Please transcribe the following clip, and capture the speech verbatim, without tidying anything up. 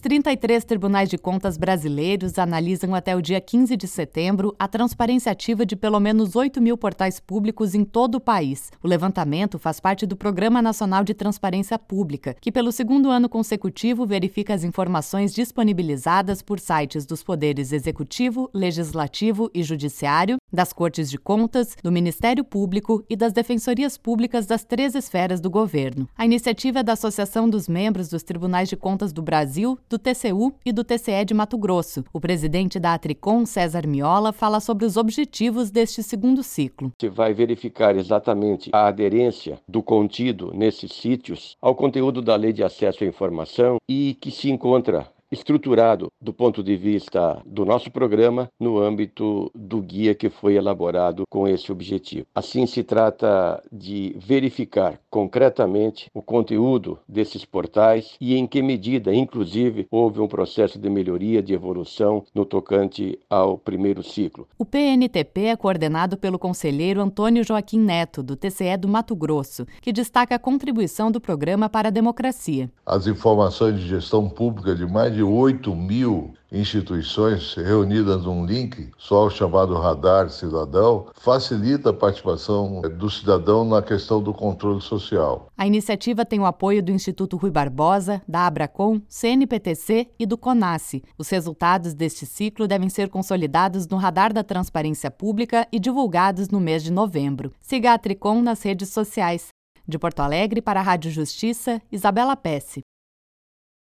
trinta e três tribunais de contas brasileiros analisam até o dia quinze de setembro a transparência ativa de pelo menos oito mil portais públicos em todo o país. O levantamento faz parte do Programa Nacional de Transparência Pública, que pelo segundo ano consecutivo verifica as informações disponibilizadas por sites dos poderes Executivo, Legislativo e Judiciário, das Cortes de Contas, do Ministério Público e das Defensorias Públicas das três esferas do governo. A iniciativa é da Associação dos Membros dos Tribunais de Contas do Brasil, do T C U e do T C E de Mato Grosso. O presidente da Atricom, César Miola, fala sobre os objetivos deste segundo ciclo. Você vai verificar exatamente a aderência do contido nesses sítios ao conteúdo da Lei de Acesso à Informação e que se encontra estruturado do ponto de vista do nosso programa no âmbito do guia que foi elaborado com esse objetivo. Assim, se trata de verificar concretamente o conteúdo desses portais e em que medida, inclusive, houve um processo de melhoria, de evolução no tocante ao primeiro ciclo. O P N T P é coordenado pelo conselheiro Antônio Joaquim Neto, do T C E do Mato Grosso, que destaca a contribuição do programa para a democracia. As informações de gestão pública de mais de oito mil instituições reunidas num link, só o chamado Radar Cidadão, facilita a participação do cidadão na questão do controle social. A iniciativa tem o apoio do Instituto Rui Barbosa, da Abracom, C N P T C e do CONASSE. Os resultados deste ciclo devem ser consolidados no Radar da Transparência Pública e divulgados no mês de novembro. Siga a Atricom nas redes sociais. De Porto Alegre para a Rádio Justiça, Isabela Pesce.